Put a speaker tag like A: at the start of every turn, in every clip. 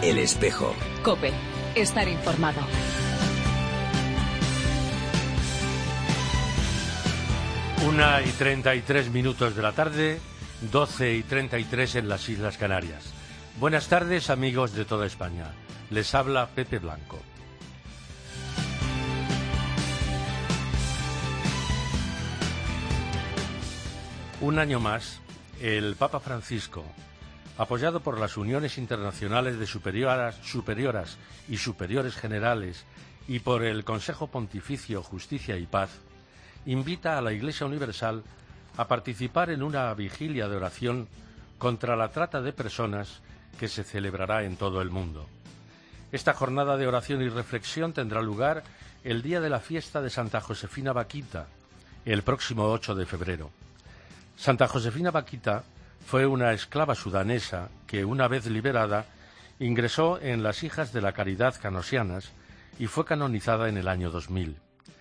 A: El Espejo.
B: COPE. Estar informado.
C: Una y 33 minutos de la tarde, 12:33 en las Islas Canarias. Buenas tardes, amigos de toda España. Les habla Pepe Blanco. Un año más, el Papa Francisco, apoyado por las uniones internacionales de superioras y superiores generales y por el Consejo Pontificio Justicia y Paz, invita a la Iglesia Universal a participar en una vigilia de oración contra la trata de personas que se celebrará en todo el mundo. Esta jornada de oración y reflexión tendrá lugar el día de la fiesta de Santa Josefina Bakhita, el próximo 8 de febrero. Santa Josefina Bakhita fue una esclava sudanesa que, una vez liberada, ingresó en las Hijas de la Caridad Canosianas y fue canonizada en el año 2000.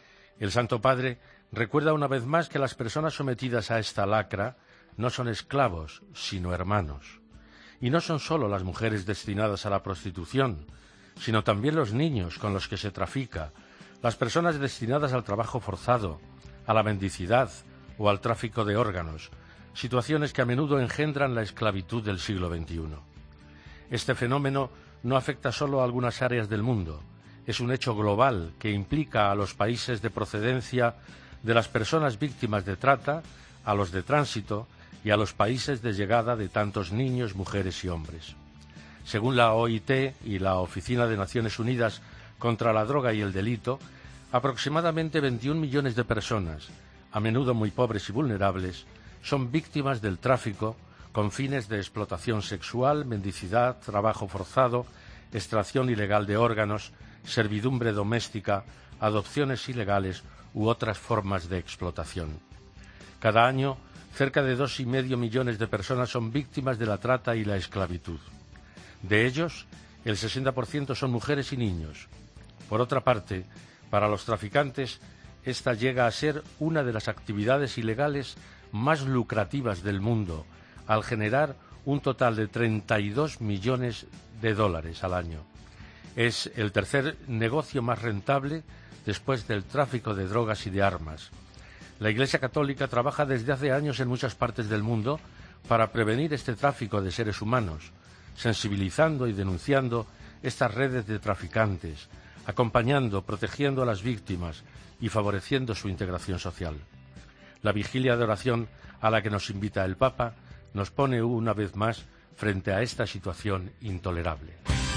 C: El Santo Padre recuerda una vez más que las personas sometidas a esta lacra no son esclavos, sino hermanos. Y no son solo las mujeres destinadas a la prostitución, sino también los niños con los que se trafica, las personas destinadas al trabajo forzado, a la mendicidad o al tráfico de órganos, situaciones que a menudo engendran la esclavitud del siglo XXI. Este fenómeno no afecta solo a algunas áreas del mundo, es un hecho global que implica a los países de procedencia de las personas víctimas de trata, a los de tránsito y a los países de llegada de tantos niños, mujeres y hombres. Según la OIT y la Oficina de Naciones Unidas contra la Droga y el Delito, aproximadamente 21 millones de personas, a menudo muy pobres y vulnerables, son víctimas del tráfico con fines de explotación sexual, mendicidad, trabajo forzado, extracción ilegal de órganos, servidumbre doméstica, adopciones ilegales u otras formas de explotación. Cada año, cerca de 2,5 millones de personas son víctimas de la trata y la esclavitud. De ellos, el 60% son mujeres y niños. Por otra parte, para los traficantes, esta llega a ser una de las actividades ilegales más lucrativas del mundo, al generar un total de 32 millones de dólares al año. Es el tercer negocio más rentable después del tráfico de drogas y de armas. La Iglesia Católica trabaja desde hace años en muchas partes del mundo para prevenir este tráfico de seres humanos, sensibilizando y denunciando estas redes de traficantes, acompañando, protegiendo a las víctimas y favoreciendo su integración social. La vigilia de oración a la que nos invita el Papa nos pone una vez más frente a esta situación intolerable.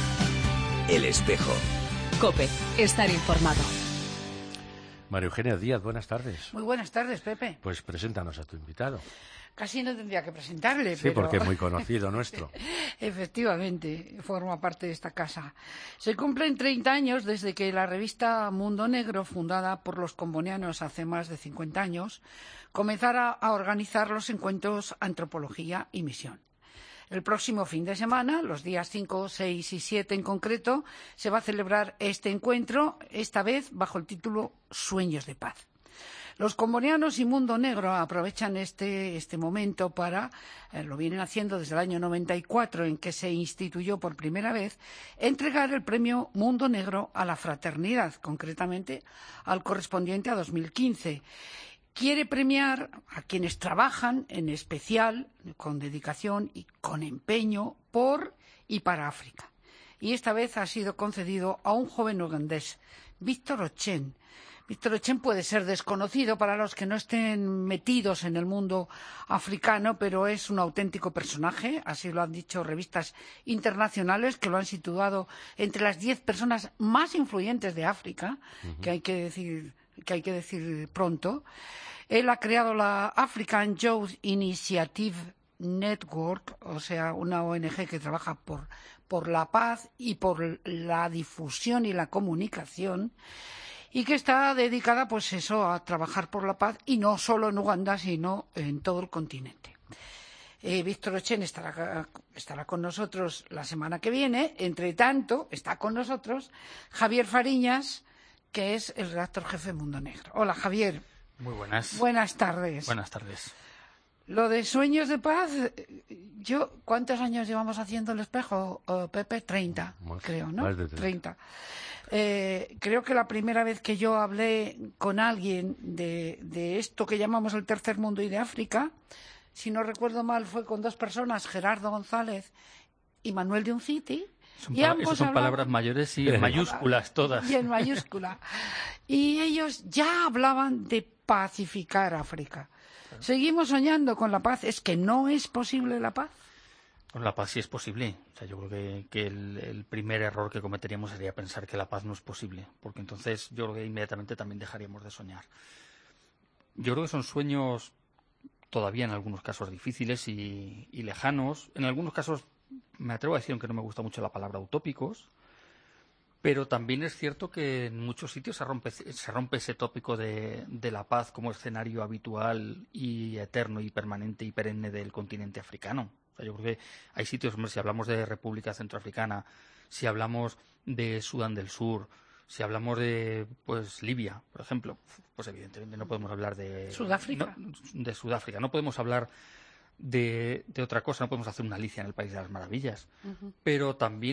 A: El Espejo.
B: COPE. Estar informado.
C: María Eugenia Díaz, buenas tardes.
D: Muy buenas tardes, Pepe.
C: Pues preséntanos a tu invitado.
D: Casi no tendría que presentarle,
C: sí,
D: pero...
C: porque es muy conocido nuestro.
D: Efectivamente, forma parte de esta casa. Se cumplen 30 años desde que la revista Mundo Negro, fundada por los combonianos hace más de 50 años, comenzara a organizar los encuentros Antropología y Misión. El próximo fin de semana, los días 5, 6 y 7 en concreto, se va a celebrar este encuentro, esta vez bajo el título Sueños de Paz. Los combonianos y Mundo Negro aprovechan este momento para, lo vienen haciendo desde el año 94, en que se instituyó por primera vez, entregar el premio Mundo Negro a la fraternidad, concretamente al correspondiente a 2015. Quiere premiar a quienes trabajan en especial, con dedicación y con empeño, por y para África. Y esta vez ha sido concedido a un joven ugandés, Víctor Ochen. Víctor Ochen puede ser desconocido para los que no estén metidos en el mundo africano, pero es un auténtico personaje, así lo han dicho revistas internacionales que lo han situado entre las 10 personas más influyentes de África, que hay que decir pronto. Él ha creado la African Youth Initiative Network, o sea, una ONG que trabaja por la paz y por la difusión y la comunicación, y que está dedicada, pues eso, a trabajar por la paz, y no solo en Uganda, sino en todo el continente. Víctor Ochen estará con nosotros la semana que viene. Entre tanto, está con nosotros Javier Fariñas, que es el redactor jefe de Mundo Negro. Hola, Javier.
E: Muy buenas.
D: Buenas tardes.
E: Buenas tardes.
D: Lo de sueños de paz, ¿cuántos años llevamos haciendo el espejo, Pepe? 30, creo, ¿no?
C: Más de 30.
D: Creo que la primera vez que yo hablé con alguien de esto que llamamos el tercer mundo y de África, si no recuerdo mal, fue con dos personas, Gerardo González y Manuel de Unciti.
E: Esas son palabras mayores y en mayúsculas todas.
D: Y en mayúscula. Y ellos ya hablaban de pacificar África. Seguimos soñando con la paz. ¿Es que no es posible la paz?
E: Con la paz sí es posible. O sea, yo creo que el primer error que cometeríamos sería pensar que la paz no es posible, porque entonces yo creo que inmediatamente también dejaríamos de soñar. Yo creo que son sueños todavía en algunos casos difíciles y lejanos. En algunos casos me atrevo a decir, aunque no me gusta mucho la palabra utópicos, pero también es cierto que en muchos sitios se rompe ese tópico de la paz como escenario habitual y eterno y permanente y perenne del continente africano. O sea, yo creo que hay sitios, hombre, si hablamos de República Centroafricana, si hablamos de Sudán del Sur, si hablamos de Libia, por ejemplo, pues evidentemente no podemos hablar de
D: Sudáfrica.
E: De Sudáfrica, no podemos hablar de otra cosa, no podemos hacer una Alicia en el País de las Maravillas, pero también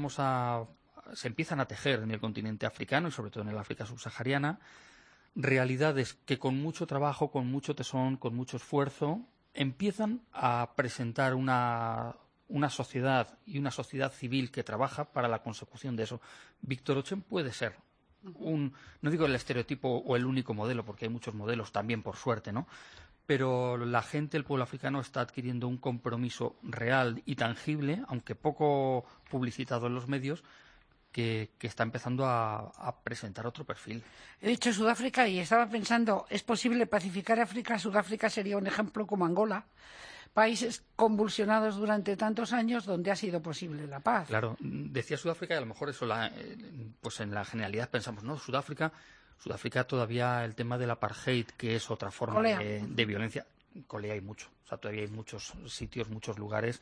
E: se empiezan a tejer en el continente africano y sobre todo en el África subsahariana realidades que con mucho trabajo, con mucho tesón, con mucho esfuerzo empiezan a presentar una sociedad y una sociedad civil que trabaja para la consecución de eso. Víctor Ochen puede ser no digo el estereotipo o el único modelo, porque hay muchos modelos también, por suerte, ¿no? Pero la gente, el pueblo africano, está adquiriendo un compromiso real y tangible, aunque poco publicitado en los medios, que está empezando a presentar otro perfil.
D: He dicho Sudáfrica y estaba pensando, ¿es posible pacificar África? Sudáfrica sería un ejemplo como Angola, países convulsionados durante tantos años donde ha sido posible la paz.
E: Claro, decía Sudáfrica y a lo mejor eso pues en la generalidad pensamos, ¿no? Sudáfrica todavía el tema del apartheid, que es otra forma de violencia. Colea hay mucho, o sea, todavía hay muchos sitios, muchos lugares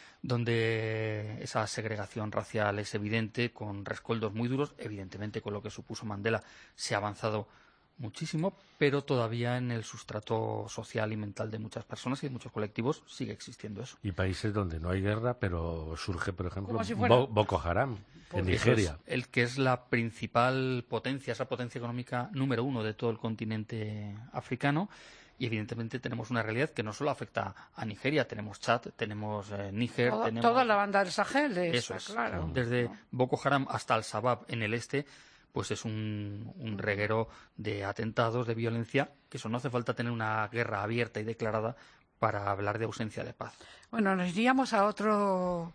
E: donde esa segregación racial es evidente, con rescoldos muy duros. Evidentemente, con lo que supuso Mandela se ha avanzado muchísimo, pero todavía en el sustrato social y mental de muchas personas y de muchos colectivos sigue existiendo eso.
C: Y países donde no hay guerra, pero surge, por ejemplo,
D: si fuera...
C: Boko Haram, en Nigeria.
E: El que es la principal potencia, esa potencia económica número uno de todo el continente africano. Y evidentemente tenemos una realidad que no solo afecta a Nigeria, tenemos Chad, tenemos Níger, tenemos
D: toda la banda del Sahel,
E: eso es,
D: claro.
E: Desde Boko Haram hasta Al-Shabaab en el este, pues es un reguero de atentados, de violencia, que eso no hace falta tener una guerra abierta y declarada para hablar de ausencia de paz.
D: Bueno, nos iríamos a otro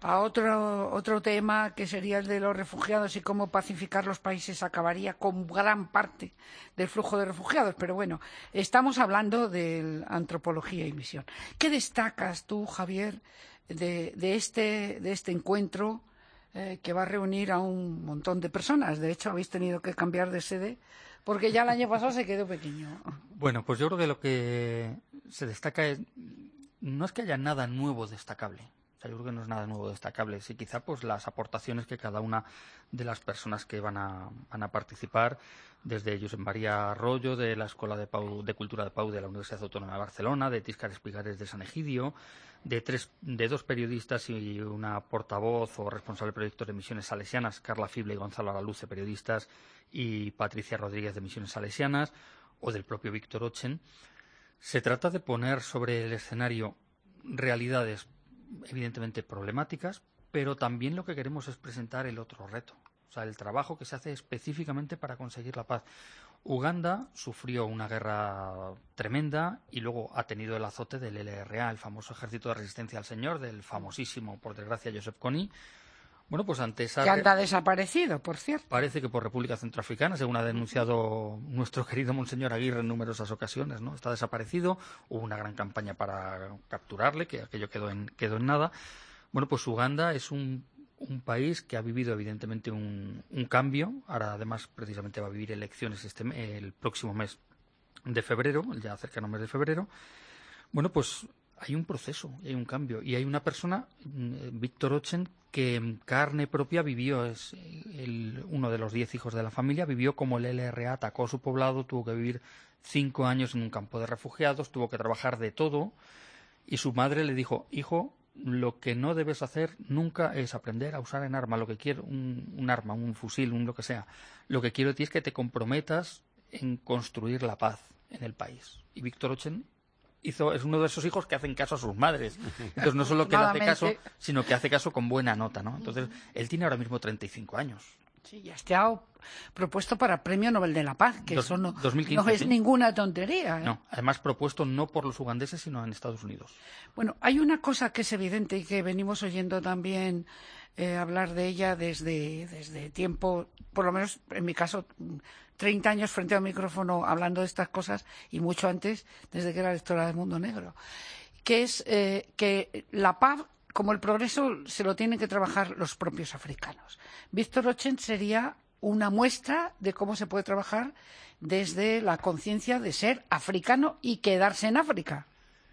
D: tema, que sería el de los refugiados y cómo pacificar los países acabaría con gran parte del flujo de refugiados. Pero bueno, estamos hablando de antropología y misión. ¿Qué destacas tú, Javier, de este encuentro que va a reunir a un montón de personas? De hecho, habéis tenido que cambiar de sede porque ya el año pasado se quedó pequeño.
E: Bueno, pues yo creo que lo que se destaca no es que haya nada nuevo destacable. Yo creo que no es nada nuevo destacable. Sí, quizá pues las aportaciones que cada una de las personas que van a participar, desde Josep María Arroyo, de la Escuela de Cultura de Pau de la Universidad Autónoma de Barcelona, de Tíscar Espigares de San Egidio, de dos periodistas y una portavoz o responsable de proyectos de Misiones Salesianas, Carla Fible y Gonzalo Araluce, periodistas, y Patricia Rodríguez de Misiones Salesianas, o del propio Víctor Ochen. Se trata de poner sobre el escenario realidades evidentemente problemáticas, pero también lo que queremos es presentar el otro reto, o sea, el trabajo que se hace específicamente para conseguir la paz. Uganda sufrió una guerra tremenda y luego ha tenido el azote del LRA, el famoso Ejército de Resistencia al Señor, del famosísimo, por desgracia, Joseph Kony. Bueno, pues ante esa...
D: Que anda desaparecido, por cierto.
E: Parece que por República Centroafricana, según ha denunciado nuestro querido Monseñor Aguirre en numerosas ocasiones, ¿no? Está desaparecido. Hubo una gran campaña para capturarle, que aquello quedó en nada. Bueno, pues Uganda es un país que ha vivido evidentemente un cambio. Ahora, además, precisamente va a vivir elecciones el próximo mes de febrero, ya cercano mes de febrero. Bueno, pues hay un proceso, hay un cambio. Y hay una persona, Víctor Ochen, que en carne propia vivió, uno de los 10 hijos de la familia, vivió como el LRA atacó su poblado, tuvo que vivir 5 años en un campo de refugiados, tuvo que trabajar de todo, y su madre le dijo: hijo, lo que no debes hacer nunca es aprender a usar en arma. Lo que quiero, un arma, un fusil, lo que sea. Lo que quiero de ti es que te comprometas en construir la paz en el país. Y Víctor Ochen es uno de esos hijos que hacen caso a sus madres. Entonces no solo que le hace caso, sino que hace caso con buena nota, ¿no? Entonces él tiene ahora mismo 35 años.
D: Sí, ya está propuesto para Premio Nobel de la Paz, que eso no,
E: 2015,
D: no es
E: ¿sí?
D: ninguna tontería.
E: No, además propuesto no por los ugandeses, sino en Estados Unidos.
D: Bueno, hay una cosa que es evidente y que venimos oyendo también hablar de ella desde tiempo, por lo menos en mi caso, 30 años frente al micrófono hablando de estas cosas, y mucho antes, desde que era lectora de Mundo Negro, que es que la paz, como el progreso, se lo tienen que trabajar los propios africanos. Víctor Ochen sería una muestra de cómo se puede trabajar desde la conciencia de ser africano y quedarse en África.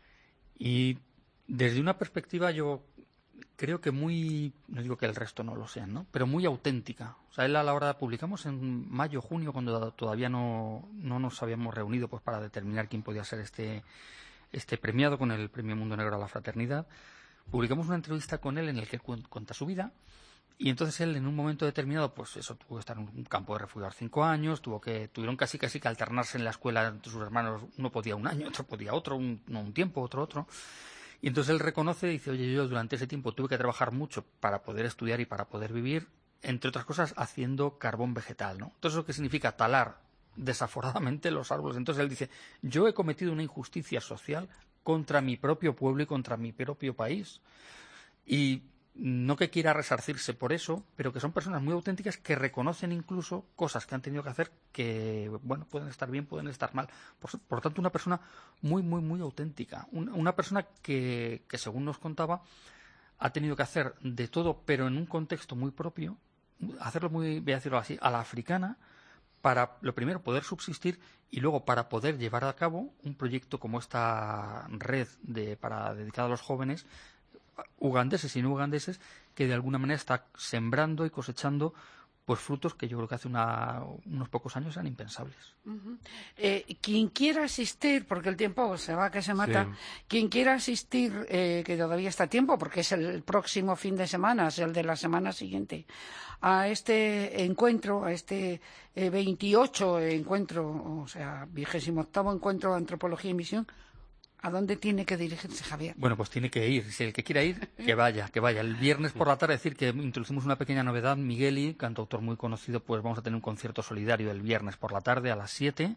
E: Y desde una perspectiva, yo creo que muy, no digo que el resto no lo sean, ¿no?, pero muy auténtica. O sea, él a la hora, publicamos en mayo, junio, cuando todavía no nos habíamos reunido pues para determinar quién podía ser este premiado con el Premio Mundo Negro a la Fraternidad. Publicamos una entrevista con él en el que cuenta su vida, y entonces él en un momento determinado, pues eso, tuvo que estar en un campo de refugiados 5 años, tuvieron casi que alternarse en la escuela entre sus hermanos, uno podía un año, otro podía otro, un tiempo, otro. Y entonces él reconoce y dice: oye, yo durante ese tiempo tuve que trabajar mucho para poder estudiar y para poder vivir, entre otras cosas haciendo carbón vegetal, ¿no? Entonces, ¿eso qué significa? Talar desaforadamente los árboles. Entonces él dice: yo he cometido una injusticia social contra mi propio pueblo y contra mi propio país. Y no que quiera resarcirse por eso, pero que son personas muy auténticas que reconocen incluso cosas que han tenido que hacer que, bueno, pueden estar bien, pueden estar mal. Por tanto, una persona muy, muy, muy auténtica. Una persona que, según nos contaba, ha tenido que hacer de todo, pero en un contexto muy propio, hacerlo muy, voy a decirlo así, a la africana, para, lo primero, poder subsistir, y luego para poder llevar a cabo un proyecto como esta red dedicada a los jóvenes ugandeses y no ugandeses, que de alguna manera está sembrando y cosechando pues frutos que yo creo que hace unos pocos años eran impensables.
D: Uh-huh. Quien quiera asistir, porque el tiempo se va que se mata, sí. Quien quiera asistir, que todavía está a tiempo, porque es el próximo fin de semana, es el de la semana siguiente, a este encuentro, a este 28 encuentro, o sea, 28º encuentro de Antropología y Misión, ¿a dónde tiene que dirigirse, Javier?
E: Bueno, pues tiene que ir. Si el que quiera ir, que vaya. El viernes por la tarde, decir que introducimos una pequeña novedad. Migueli, cantautor muy conocido, pues vamos a tener un concierto solidario el viernes por la tarde a las 7.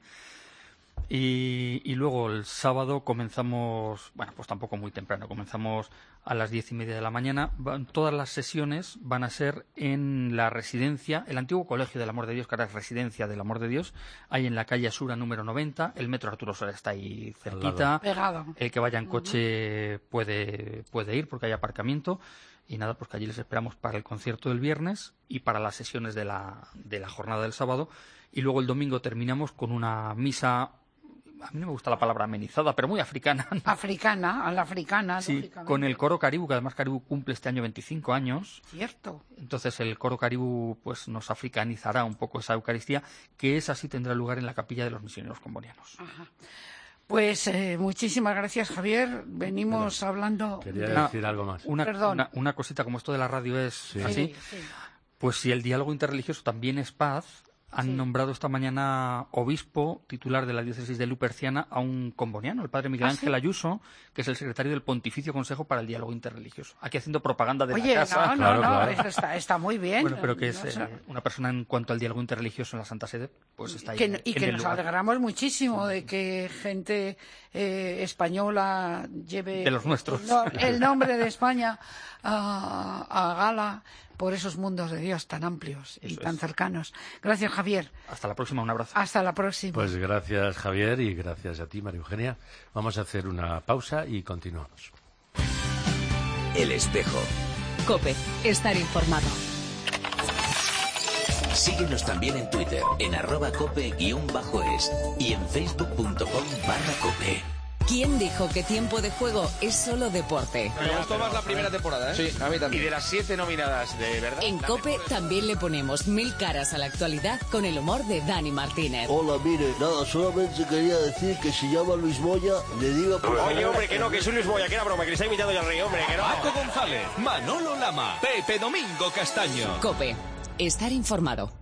E: Y luego el sábado comenzamos, bueno, pues tampoco muy temprano, comenzamos a las 10:30 de la mañana. Todas las sesiones van a ser en la residencia, el antiguo Colegio del Amor de Dios, que ahora es Residencia del Amor de Dios, ahí en la calle Asura número 90. El metro Arturo Soler está ahí cerquita.
D: Pegado.
E: El que vaya en coche puede ir porque hay aparcamiento. Y nada, pues que allí les esperamos para el concierto del viernes y para las sesiones de la jornada del sábado. Y luego el domingo terminamos con una misa. A mí no me gusta la palabra amenizada, pero muy africana, ¿no?
D: Africana, a la africana.
E: Sí, con el coro Caribú, que además Caribú cumple este año 25 años.
D: Cierto. Entonces
E: el coro Caribú pues nos africanizará un poco esa Eucaristía, que esa sí tendrá lugar en la capilla de los misioneros combonianos.
D: Ajá. Pues muchísimas gracias, Javier. Venimos hablando...
C: Quería decir algo más.
E: Una cosita, como esto de la radio es así, sí. Pues si el diálogo interreligioso también es paz... Han nombrado esta mañana obispo titular de la diócesis de Luperciana a un comboniano, el padre Miguel Ángel Ayuso, que es el secretario del Pontificio Consejo para el Diálogo Interreligioso. Aquí haciendo propaganda de la casa.
D: Claro. Está muy bien.
E: Bueno, pero que es una persona en cuanto al diálogo interreligioso en la Santa Sede, pues está ahí.
D: Y que nos alegramos muchísimo de que gente española lleve
E: de los nuestros.
D: el nombre de España a gala por esos mundos de Dios tan amplios y tan cercanos. Gracias, Javier.
E: Hasta la próxima, un abrazo.
D: Hasta la próxima.
C: Pues gracias, Javier, y gracias a ti, María Eugenia. Vamos a hacer una pausa y continuamos.
A: El Espejo.
B: COPE, estar informado.
A: Síguenos también en Twitter, en @cope_es y en facebook.com/cope.
B: ¿Quién dijo que Tiempo de Juego es solo deporte?
F: Me gustó más la primera temporada, ¿eh?
G: Sí, a mí también.
H: Y de las 7 nominadas, de verdad.
B: En COPE también le ponemos 1000 caras a la actualidad con el humor de Dani Martínez.
I: Hola, mire, nada, solamente quería decir que si llama Luis Moya, le diga...
H: Oye, hombre, que no, que soy Luis Moya, que era broma, que le está imitando ya al rey, hombre, que no.
J: Paco González, Manolo Lama, Pepe Domingo Castaño.
B: COPE, estar informado.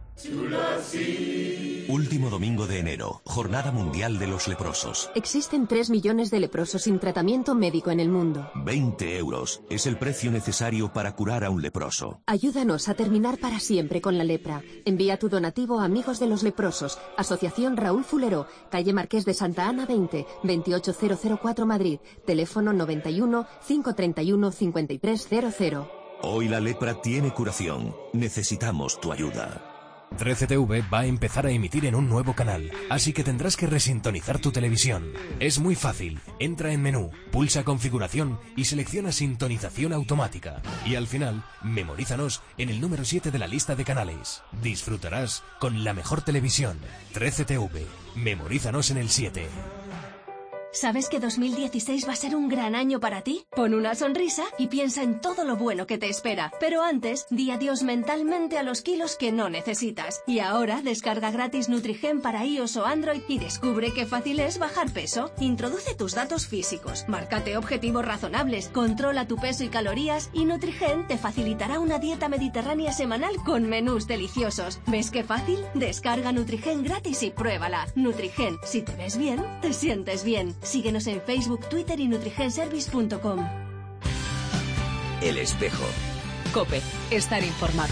K: Último domingo de enero, Jornada Mundial de los Leprosos.
L: Existen 3 millones de leprosos sin tratamiento médico en el mundo.
K: 20 euros es el precio necesario para curar a un leproso.
L: Ayúdanos a terminar para siempre con la lepra. Envía tu donativo a Amigos de los Leprosos, Asociación Raúl Fulero, calle Marqués de Santa Ana 20, 28004 Madrid, teléfono 91 531 5300.
K: Hoy la lepra tiene curación. Necesitamos tu ayuda.
M: 13TV va a empezar a emitir en un nuevo canal, así que tendrás que resintonizar tu televisión. Es muy fácil. Entra en menú, pulsa configuración y selecciona sintonización automática. Y al final, memorízanos en el número 7 de la lista de canales. Disfrutarás con la mejor televisión. 13TV. Memorízanos en el 7.
N: ¿Sabes que 2016 va a ser un gran año para ti? Pon una sonrisa y piensa en todo lo bueno que te espera. Pero antes, di adiós mentalmente a los kilos que no necesitas. Y ahora, descarga gratis Nutrigen para iOS o Android y descubre qué fácil es bajar peso. Introduce tus datos físicos, márcate objetivos razonables, controla tu peso y calorías y Nutrigen te facilitará una dieta mediterránea semanal con menús deliciosos. ¿Ves qué fácil? Descarga Nutrigen gratis y pruébala. Nutrigen, si te ves bien, te sientes bien. Síguenos en Facebook, Twitter y nutrigenservice.com.
A: El espejo.
B: COPE, estar informado.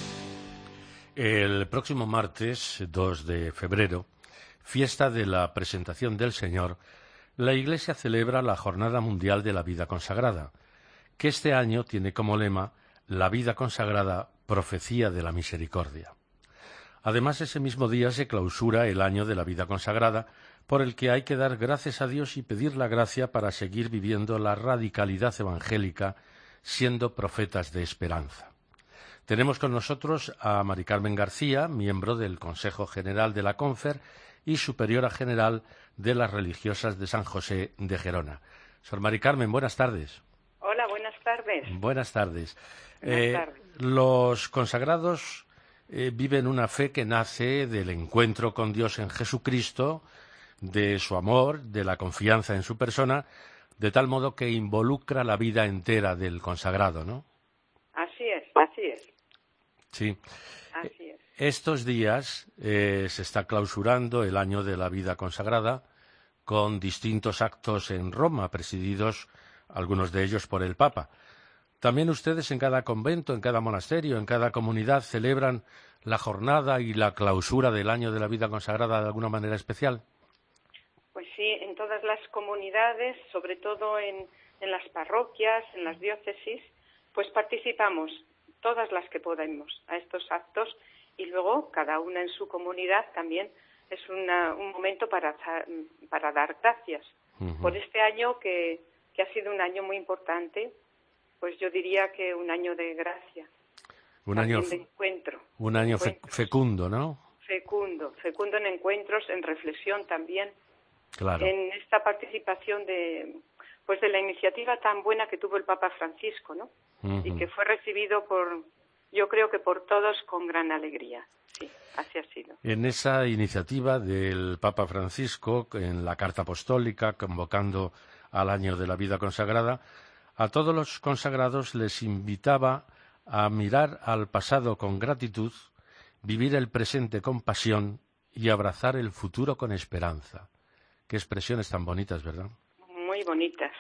C: El próximo martes, 2 de febrero, fiesta de la Presentación del Señor, la Iglesia celebra la Jornada Mundial de la Vida Consagrada, que este año tiene como lema La vida consagrada, profecía de la misericordia. Además, ese mismo día se clausura el año de la vida consagrada, por el que hay que dar gracias a Dios y pedir la gracia para seguir viviendo la radicalidad evangélica, siendo profetas de esperanza. Tenemos con nosotros a Mari Carmen García, miembro del Consejo General de la Confer y superiora general de las religiosas de San José de Gerona. Sor Mari Carmen, buenas tardes.
O: Hola, buenas tardes.
C: Buenas tardes.
O: Buenas tardes.
C: Los consagrados viven una fe que nace del encuentro con Dios en Jesucristo, de su amor, de la confianza en su persona, de tal modo que involucra la vida entera del consagrado, ¿no?
O: Así es, así es.
C: Sí.
O: Así es.
C: Estos días se está clausurando el año de la vida consagrada con distintos actos en Roma, presididos algunos de ellos por el Papa. También ustedes en cada convento, en cada monasterio, en cada comunidad celebran la jornada y la clausura del año de la vida consagrada de alguna manera especial.
O: Pues sí, en todas las comunidades, sobre todo en las parroquias, en las diócesis, pues participamos todas las que podamos a estos actos y luego cada una en su comunidad también es un momento para dar gracias por este año que ha sido un año muy importante. Pues yo diría que un año de gracia,
C: un año
O: de encuentro.
C: Un año fecundo, ¿no?
O: Fecundo en encuentros, en reflexión también.
C: Claro.
O: En esta participación de la iniciativa tan buena que tuvo el Papa Francisco, ¿no? Y que fue recibido yo creo que por todos con gran alegría. Sí, así ha sido.
C: En esa iniciativa del Papa Francisco, en la Carta Apostólica, convocando al año de la vida consagrada, a todos los consagrados les invitaba a mirar al pasado con gratitud, vivir el presente con pasión y abrazar el futuro con esperanza. Qué expresiones tan bonitas, ¿verdad?
O: Muy bonitas.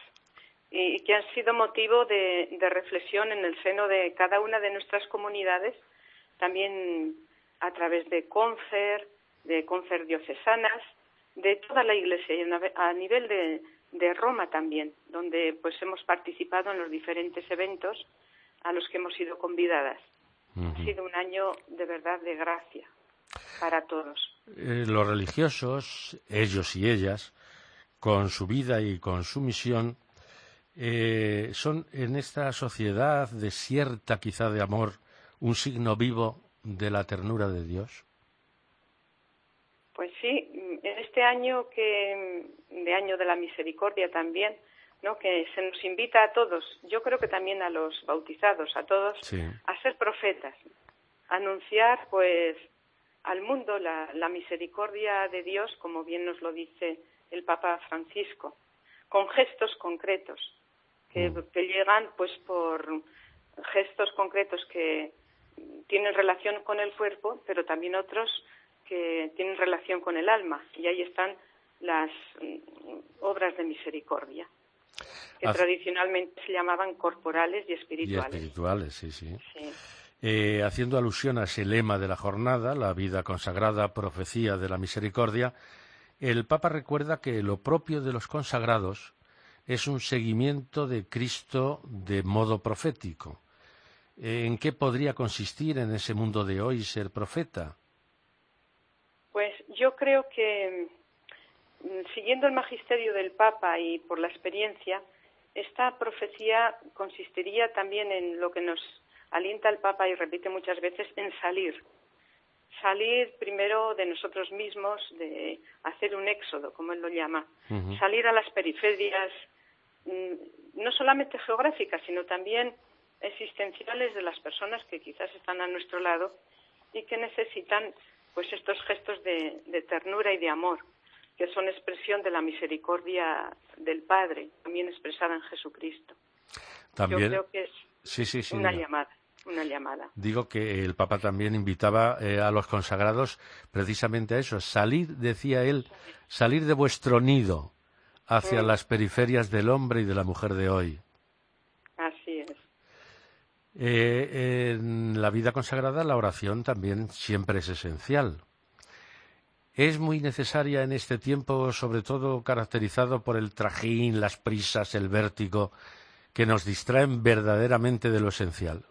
O: Y que han sido motivo de reflexión en el seno de cada una de nuestras comunidades, también a través de Confer diocesanas, de toda la Iglesia y a nivel de Roma también, donde pues hemos participado en los diferentes eventos a los que hemos sido convidadas. Ha sido un año de verdad de gracia para todos.
C: Los religiosos, ellos y ellas, con su vida y con su misión, son en esta sociedad desierta quizá de amor un signo vivo de la ternura de Dios.
O: Pues sí, en este año de Año de la Misericordia también, ¿no? Que se nos invita a todos, yo creo que también a los bautizados, a todos, a ser profetas, a anunciar pues al mundo la misericordia de Dios, como bien nos lo dice el Papa Francisco, con gestos concretos, que llegan pues por gestos concretos que tienen relación con el cuerpo, pero también otros que tienen relación con el alma, y ahí están las obras de misericordia, que tradicionalmente se llamaban corporales y espirituales.
C: Y espirituales, sí. Haciendo alusión a ese lema de la jornada, la vida consagrada, profecía de la misericordia, el Papa recuerda que lo propio de los consagrados es un seguimiento de Cristo de modo profético. ¿En qué podría consistir en ese mundo de hoy ser profeta?
O: Pues yo creo que, siguiendo el magisterio del Papa y por la experiencia, esta profecía consistiría también en lo que nos alienta el Papa y repite muchas veces, en salir primero de nosotros mismos, de hacer un éxodo, como él lo llama, salir a las periferias, no solamente geográficas, sino también existenciales de las personas que quizás están a nuestro lado y que necesitan pues estos gestos de ternura y de amor, que son expresión de la misericordia del Padre, también expresada en Jesucristo.
C: También,
O: yo creo que es una llamada.
C: Digo que el Papa también invitaba a los consagrados precisamente a eso, decía él, salir de vuestro nido hacia las periferias del hombre y de la mujer de hoy.
O: Así es.
C: En la vida consagrada la oración también siempre es esencial. Es muy necesaria en este tiempo, sobre todo caracterizado por el trajín, las prisas, el vértigo, que nos distraen verdaderamente de lo esencial.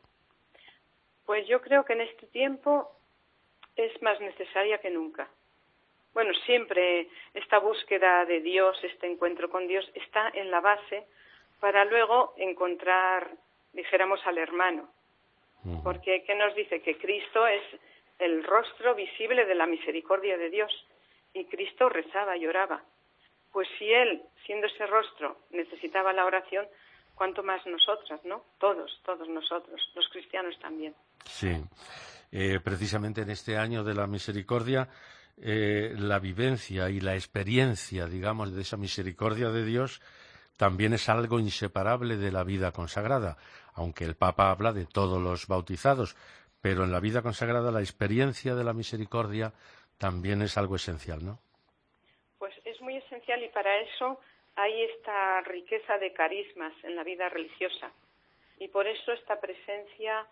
O: Pues yo creo que en este tiempo es más necesaria que nunca. Bueno, siempre esta búsqueda de Dios, este encuentro con Dios, está en la base para luego encontrar, dijéramos, al hermano. Porque, ¿qué nos dice? Que Cristo es el rostro visible de la misericordia de Dios. Y Cristo rezaba y oraba. Pues si Él, siendo ese rostro, necesitaba la oración, cuánto más nosotras, ¿no? Todos nosotros, los cristianos también.
C: Sí, precisamente en este año de la misericordia, la vivencia y la experiencia, digamos, de esa misericordia de Dios también es algo inseparable de la vida consagrada, aunque el Papa habla de todos los bautizados, pero en la vida consagrada la experiencia de la misericordia también es algo esencial, ¿no? Pues es muy esencial y para eso hay esta riqueza de carismas en la vida religiosa y por eso esta presencia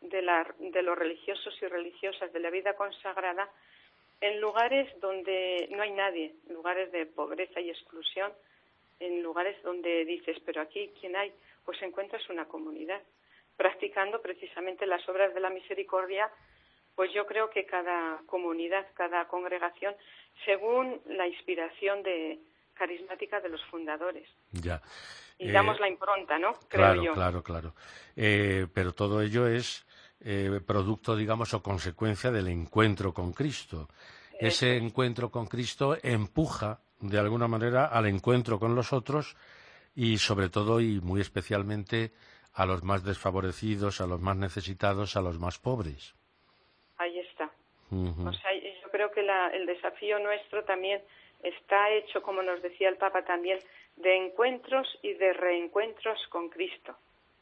C: de los religiosos y religiosas de la vida consagrada en lugares donde no hay nadie, en lugares de pobreza y exclusión, en lugares donde dices, pero aquí, ¿quién hay? Pues encuentras una comunidad, practicando precisamente las obras de la misericordia, pues yo creo que cada comunidad, cada congregación, según la inspiración carismática de los fundadores. Ya. Y damos la impronta, ¿no? Creo yo. Claro. Pero todo ello es producto, digamos, o consecuencia del encuentro con Cristo. Ese encuentro con Cristo empuja, de alguna manera, al encuentro con los otros y, sobre todo, y muy especialmente, a los más desfavorecidos, a los más necesitados, a los más pobres. Ahí está. O sea, yo creo que el desafío nuestro también está hecho, como nos decía el Papa también, de encuentros y de reencuentros con Cristo,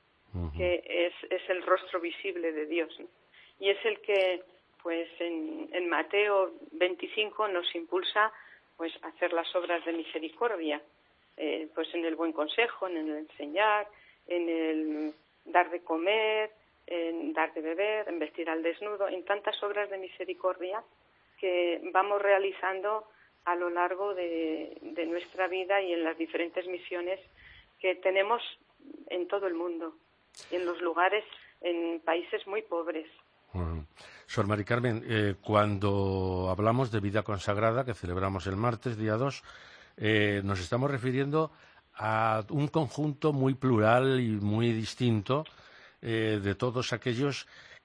C: que es el rostro visible de Dios, ¿no? Y es el que, pues, en Mateo 25 nos impulsa, pues, a hacer las obras de misericordia, pues, en el buen consejo, en el enseñar, en el dar de comer, en dar de beber, en vestir al desnudo, en tantas obras de misericordia que vamos realizando a lo largo de nuestra vida y en las diferentes misiones que tenemos en todo el mundo, en los lugares, en países muy pobres. Sor Mari Carmen, cuando hablamos de vida consagrada, que celebramos el martes, día 2, nos estamos refiriendo a un conjunto muy plural y muy distinto de todos aquellos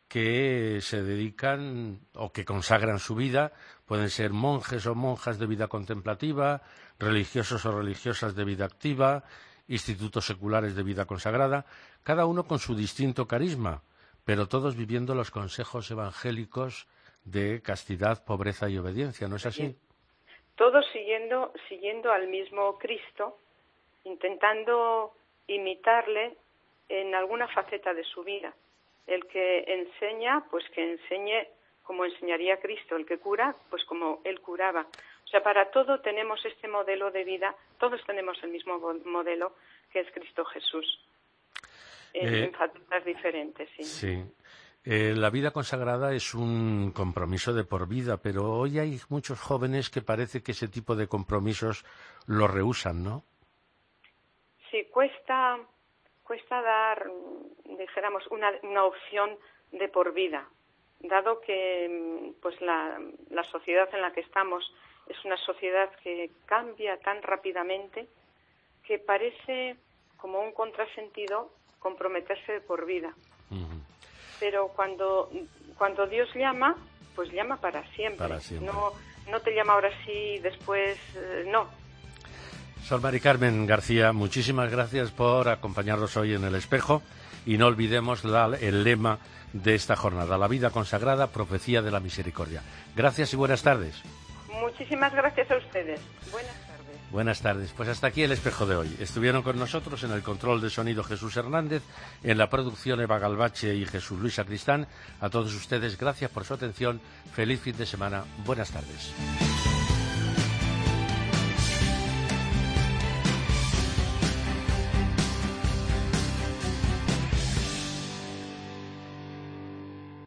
C: que se dedican o que consagran su vida. Pueden ser monjes o monjas de vida contemplativa, religiosos o religiosas de vida activa, institutos seculares de vida consagrada, cada uno con su distinto carisma, pero todos viviendo los consejos evangélicos de castidad, pobreza y obediencia, ¿no es así?
O: Todos siguiendo al mismo Cristo, intentando imitarle en alguna faceta de su vida. El que enseña, pues que enseñe como enseñaría Cristo. El que cura, pues como Él curaba. O sea, para todo tenemos este modelo de vida, todos tenemos el mismo modelo, que es Cristo Jesús, en facetas diferentes. Sí.
C: Sí. La vida consagrada es un compromiso de por vida, pero hoy hay muchos jóvenes que parece que ese tipo de compromisos lo rehúsan, ¿no? Sí,
O: cuesta dar, dijéramos, una opción de por vida, dado que pues la sociedad en la que estamos es una sociedad que cambia tan rápidamente que parece como un contrasentido comprometerse de por vida. Uh-huh. Pero cuando Dios llama, pues llama para siempre. Para siempre. No te llama ahora sí, después no.
C: Sor Mari Carmen García, muchísimas gracias por acompañarnos hoy en El Espejo, y no olvidemos el lema de esta jornada: la vida consagrada, profecía de la misericordia. Gracias y buenas tardes.
O: Muchísimas gracias a ustedes. Buenas tardes.
C: Buenas tardes. Pues hasta aquí El Espejo de hoy. Estuvieron con nosotros en el control de sonido Jesús Hernández, en la producción Eva Galvache y Jesús Luis Sacristán. A todos ustedes, gracias por su atención. Feliz fin de semana. Buenas tardes.